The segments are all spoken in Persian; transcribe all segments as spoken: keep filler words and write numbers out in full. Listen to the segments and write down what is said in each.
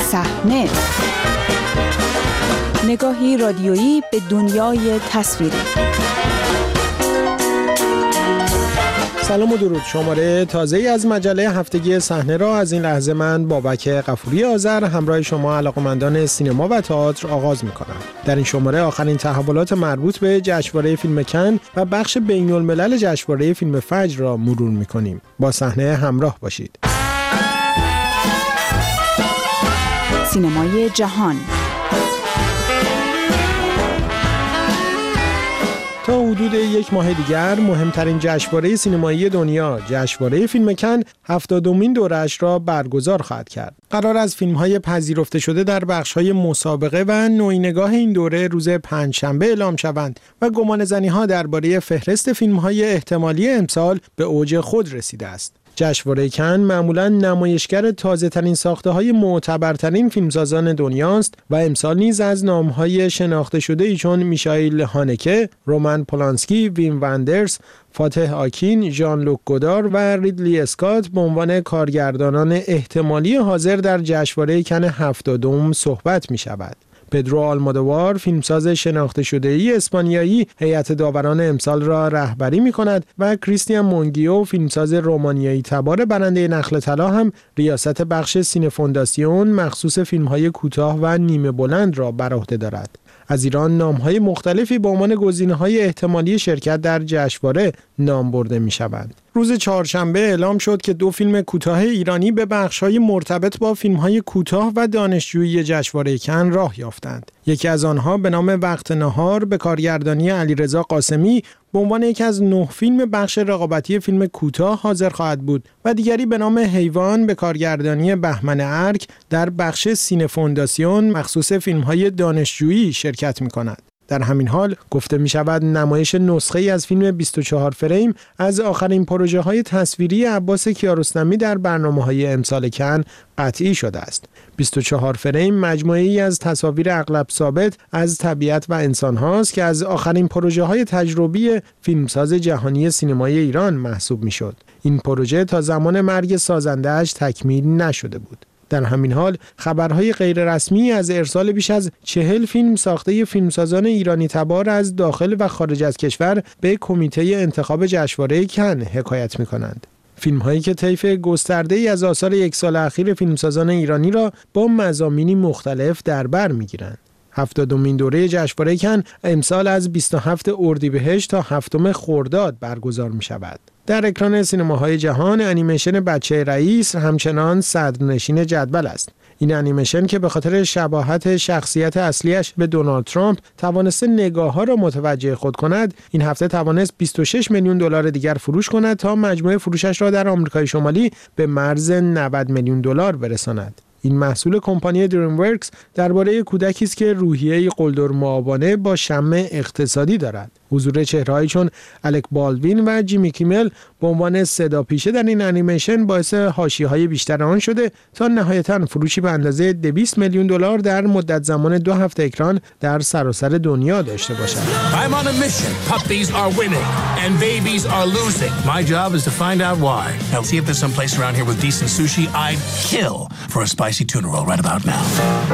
صحنه، نگاهی رادیویی به دنیای تصویری. سلام و درود. شماره تازه‌ای از مجله هفتگی صحنه را از این لحظه من بابک غفوری آذر همراه شما علاقه‌مندان سینما و تئاتر آغاز می‌کنم. در این شماره آخرین تحولات مربوط به جشنواره فیلم کن و بخش بین‌الملل جشنواره فیلم فجر را مرور می‌کنیم. با صحنه همراه باشید. سینمای جهان. تا حدود یک ماه دیگر مهمترین جشنواره سینمایی دنیا، جشنواره فیلم کن، هفتادمین دوره‌اش را برگزار خواهد کرد. قرار از فیلم‌های پذیرفته شده در بخش‌های مسابقه و نوعی‌نگاه این دوره روز پنجشنبه اعلام شوند و گمانه‌زنی‌ها درباره فهرست فیلم‌های احتمالی امسال به اوج خود رسیده است. جشنواره کن معمولاً نمایشگر تازه‌ترین ساخته‌های معتبرترین فیلمسازان دنیاست و امسال نیز از نام‌های شناخته شده‌ای چون میشائیل هانکه، رومن پولانسکی، ویم وندرس، فاتح آکین، ژان لوک گودار و ریدلی اسکات به عنوان کارگردانان احتمالی حاضر در جشنواره کن هفتادم صحبت می‌شود. پدرو آلمودوار، فیلمساز شناخته شده‌ای اسپانیایی، هیئت داوران امسال را رهبری می‌کند و کریستیان مونگیو، فیلمساز رومانیایی تبار برنده نخل طلا هم ریاست بخش سینه فونداسیون مخصوص فیلم‌های کوتاه و نیمه بلند را بر عهده دارد. از ایران نام‌های مختلفی به عنوان گزینه‌های احتمالی شرکت در جشنواره نام برده می‌شوند. روز چهارشنبه اعلام شد که دو فیلم کوتاه ایرانی به بخش‌های مرتبط با فیلم‌های کوتاه و دانشجویی جشنواره کن راه یافتند. یکی از آنها به نام وقت نهار به کارگردانی علیرضا قاسمی به عنوان یکی از نه فیلم بخش رقابتی فیلم کوتاه حاضر خواهد بود و دیگری به نام حیوان به کارگردانی بهمن ارک در بخش سینه فونداسیون مخصوص فیلم‌های دانشجویی شرکت می‌کند. در همین حال گفته می شود نمایش نسخه‌ای از فیلم بیست و چهار فریم از آخرین پروژه‌های تصویری عباس کیارستمی در برنامه‌های امسال کن قطعی شده است. بیست و چهار فریم مجموعه‌ای از تصاویر اغلب ثابت از طبیعت و انسان هاست که از آخرین پروژه‌های تجربی فیلمساز جهانی سینمای ایران محسوب می‌شد. این پروژه تا زمان مرگ سازنده‌اش تکمیل نشده بود. در همین حال خبرهای غیررسمی از ارسال بیش از چهل فیلم ساخته فیلمسازان ایرانی تبار از داخل و خارج از کشور به کمیته انتخاب جشنواره کن حکایت می‌کنند. فیلم‌هایی که طیف گسترده‌ای از آثار یک سال اخیر فیلمسازان ایرانی را با مضامینی مختلف در بر می‌گیرند. هفتادمین دوره جشنواره کن امسال از بیست و هفتم اردیبهشت تا هفتم خرداد برگزار می‌شود. در اکران سینماهای جهان انیمیشن بچه رئیس همچنان صدرنشین جدول است. این انیمیشن که به خاطر شباهت شخصیت اصلیش به دونالد ترامپ توانسته نگاه‌ها را متوجه خود کند، این هفته توانست بیست و شش میلیون دلار دیگر فروش کند تا مجموع فروشش را در آمریکای شمالی به مرز نود میلیون دلار برساند. این محصول کمپانی دریم ورکس درباره کودکی است که روحیه قلدر معابانه با شم اقتصادی دارد. حضور چهره‌هایی چون الک بالدوین و جیمی کیمل به عنوان صدا پیشه در این انیمیشن باعث حاشیه‌های بیشتر آن شده تا نهایتاً فروشی به اندازه دویست میلیون دلار در مدت زمان دو هفته اکران در سراسر دنیا داشته باشد. I'm on a mission. Puppies are winning and babies are losing. My job is to find out why. Now see if there's some place around here with decent sushi. I'd kill for a spicy tuna roll right about now.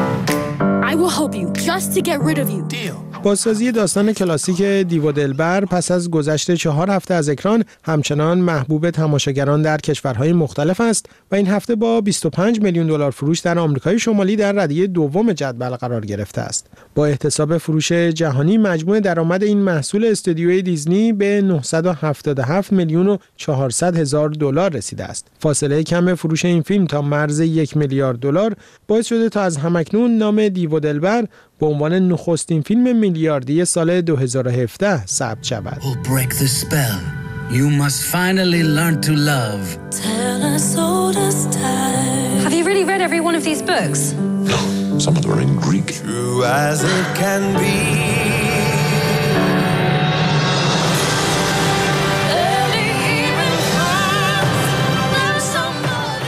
I will help you just to get rid of you. Deal. بازسازی داستان کلاسیک دیو و دلبر پس از گذشت چهار هفته از اکران همچنان محبوب تماشاگران در کشورهای مختلف است و این هفته با بیست و پنج میلیون دلار فروش در آمریکای شمالی در ردیه دوم جدول قرار گرفته است. با احتساب فروش جهانی مجموع درآمد این محصول استودیوی دیزنی به نهصد و هفتاد و هفت میلیون و چهارصد هزار دلار رسیده است. فاصله کم فروش این فیلم تا مرز یک میلیارد دلار باعث شده تا از همکنون نام دیو و دلبر به عنوان نخستین فیلم میلیاردی سال دو هزار و هفده ثبت شود. Break the spell. You must finally learn to love. Tell us old as time. Have you really read every one of these books? No, some of them are in Greek. True as it can be.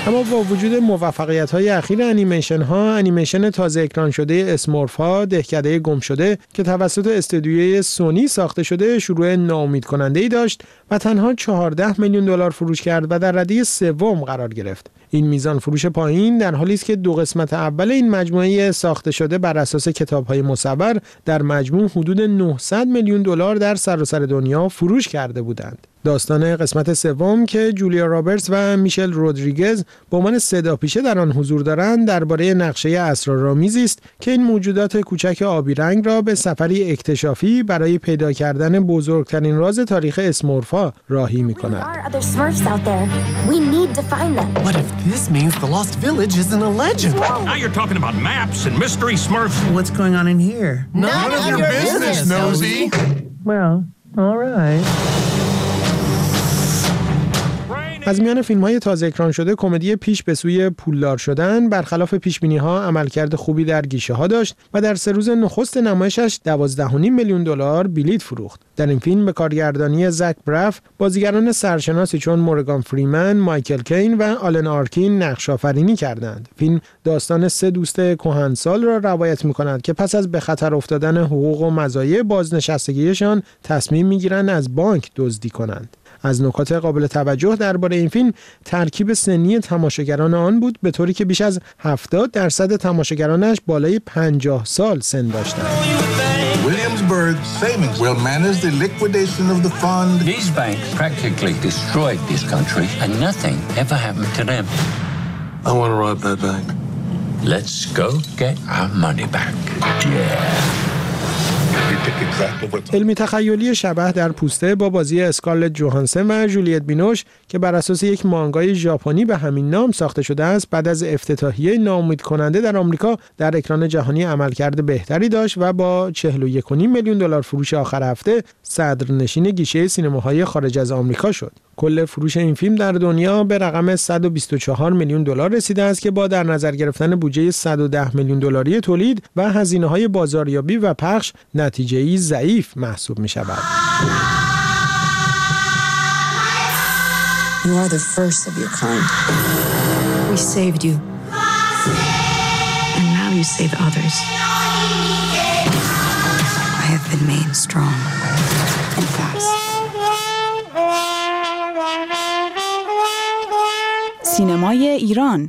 اما با وجود موفقیت‌های اخیر انیمیشن‌ها، انیمیشن تازه اکران شده اسمورف‌ها دهکده گم شده که توسط استودیوی سونی ساخته شده شروع ناامید کننده‌ای داشت و تنها چهارده میلیون دلار فروش کرد و در رده سوم قرار گرفت. این میزان فروش پایین در حالی است که دو قسمت اول این مجموعه ساخته شده بر اساس کتاب‌های مصور در مجموع حدود نهصد میلیون دلار در سراسر دنیا فروش کرده بودند. داستان قسمت سوم که جولیا رابرتس و میشل رودریگز به عنوان صداپیشه در آن حضور دارند درباره نقشه اسرارآمیزی است که این موجودات کوچک آبی رنگ را به سفری اکتشافی برای پیدا کردن بزرگترین راز تاریخ اسمورفا راهی می‌کند. What if this means the lost village isn't a legend? Now you're talking about maps and mystery smurfs. What's going on in here? None, None of, of your, your business, business, Nosy. Well, all right. از میان فیلم‌های تازه اکران شده کمدی پیش به سوی پولدار شدن برخلاف پیش‌بینی‌ها عملکرد خوبی در گیشه‌ها داشت و در سه روز نخست نمایشش دوازده و نیم میلیون دلار بلیت فروخت. در این فیلم به کارگردانی زک برف بازیگران سرشناسی چون مورگان فریمن، مایکل کین و آلن آرکین نقش‌آفرینی کردند. فیلم داستان سه دوست کهنسال را روایت می‌کند که پس از به خطر افتادن حقوق و مزایای بازنشستگیشان تصمیم می‌گیرند از بانک دزدی کنند. از نکات قابل توجه درباره این فیلم ترکیب سنی تماشاگران آن بود، به طوری که بیش از هفتاد درصد تماشاگرانش بالای پنجاه سال سن داشتند. Williamsburg Savings will manage the liquidation of the fund. These banks practically destroyed this country and nothing ever happened to them. I want to rob that bank. Let's go get our money back. Yeah. علمی تخیلی شبح در پوسته با بازی اسکارلت جوهانسن و جولیت بینوش که بر اساس یک مانگای ژاپنی به همین نام ساخته شده است بعد از افتتاحیه ناامید کننده در آمریکا در اکران جهانی عملکرد بهتری داشت و با چهل و یک و نیم میلیون دلار فروش آخر هفته صدرنشین گیشه سینماهای خارج از آمریکا شد. کل فروش این فیلم در دنیا به رقم صد و بیست و چهار میلیون دلار رسیده است که با در نظر گرفتن بودجه صد و ده میلیون دلاری تولید و هزینه‌های بازاریابی و پخش نتیجه‌ای ضعیف محسوب می‌شود. You are the first of your kind. We saved you. And now you save others. I have been made strong and fast. سینمای ایران.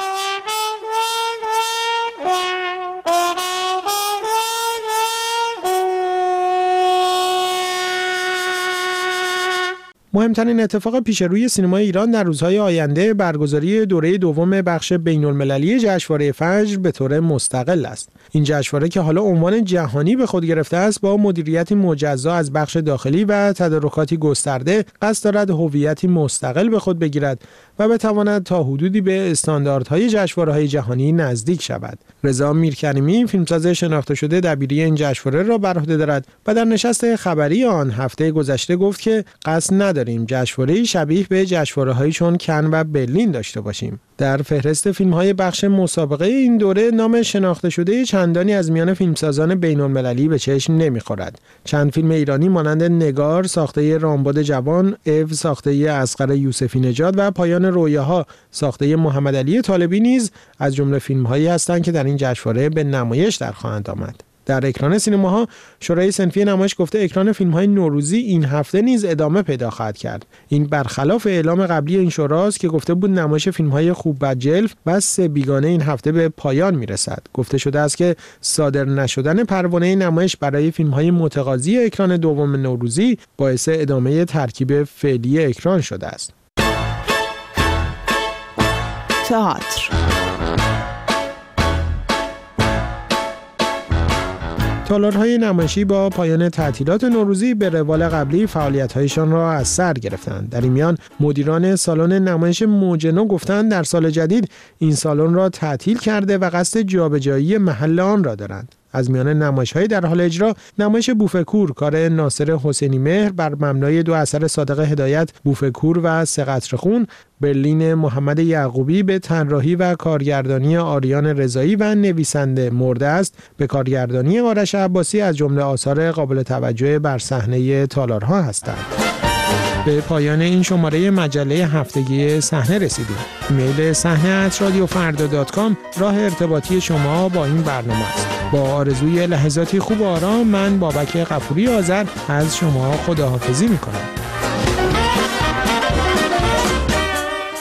مهمترین اتفاق پیش روی سینمای ایران در روزهای آینده برگزاری دوره دوم بخش بین‌المللی جشنواره فجر به طور مستقل است. این جشنواره که حالا عنوان جهانی به خود گرفته است با مدیریتی مجزا از بخش داخلی و تدارکاتی گسترده قصد دارد هویتی مستقل به خود بگیرد و بتواند تا حدودی به استانداردهای جشنواره‌های جهانی نزدیک شود. رضا میرکریمی فیلمساز شناخته شده دبیری این جشنواره را بر عهده دارد و در نشست خبری آن هفته گذشته گفت که قصد نداریم جشنواره‌ای شبیه به جشنواره‌هایی چون کن و برلین داشته باشیم. در فهرست فیلم‌های بخش مسابقه این دوره نام شناخته شده چندانی از میان فیلمسازان بین‌المللی به چشم نمی‌خورد. چند فیلم ایرانی مانند نگار ساخته رامبد جوان، او ساخته اصغر یوسفی نژاد و پایان رویاها ساخته محمد علی طالبی نیز از جمله فیلم‌هایی هستند که در این جشنواره به نمایش در خواهند آمد. در اکران سینماها شورای صنفی نمایش گفته اکران فیلم‌های نوروزی این هفته نیز ادامه پیدا خواهد کرد. این برخلاف اعلام قبلی این شوراست که گفته بود نمایش فیلم‌های خوب بد جلف و سه بیگانه این هفته به پایان میرسد. گفته شده است که صادر نشدن پروانه نمایش برای فیلم‌های متقاضی اکران دوم نوروزی باعث ادامه ترکیب فعلی اکران شده است. تئاتر. تالارهای نمایشی با پایان تعطیلات نوروزی به روال قبلی فعالیت‌هایشان را از سر گرفتند. در این میان مدیران سالن نمایش موجنو گفتند در سال جدید این سالن را تعطیل کرده و قصد جابجایی محل آن را دارند. از میان نمایش‌های در حال اجرا نمایش بوفکور کار ناصر حسینی مهر بر مبنای دو اثر صادق هدایت بوفکور و سه قطره خون، برلین محمد یعقوبی به طراحی و کارگردانی آریان رضایی و نویسنده مرده است به کارگردانی آرش عباسی از جمله آثار قابل توجه بر صحنه تالارها هستند. به پایان این شماره مجله هفتگی صحنه رسیدیم. ایمیل صحنه ات رادیو فردا دات کام راه ارتباطی شما با این برنامه است. با آرزوی لحظاتی خوب و آرام، من بابک غفوری آذر از شما خداحافظی میکنم.